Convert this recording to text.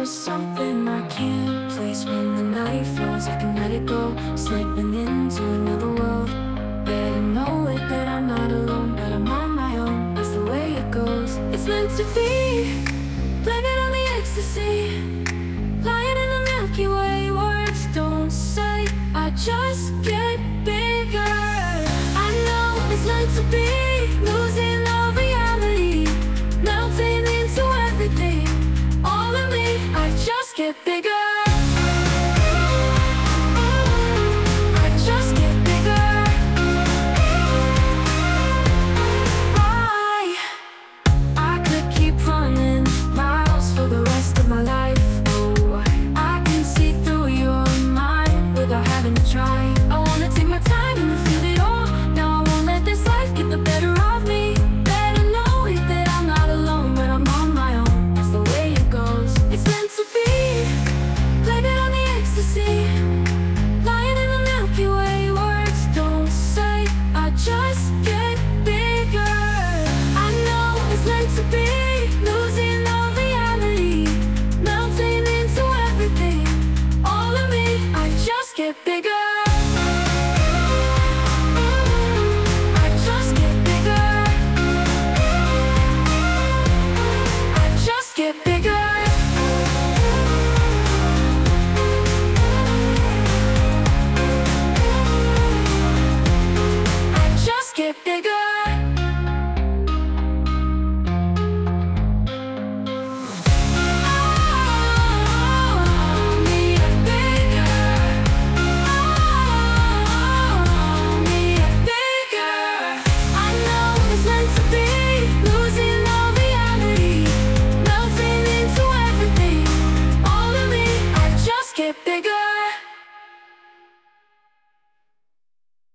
for something I can't place. When the night falls, I can let it go, slipping into another world. Better know it that I'm not alone, but I'm on my own. That's the way it goes. It's meant to be, blended on the ecstasy.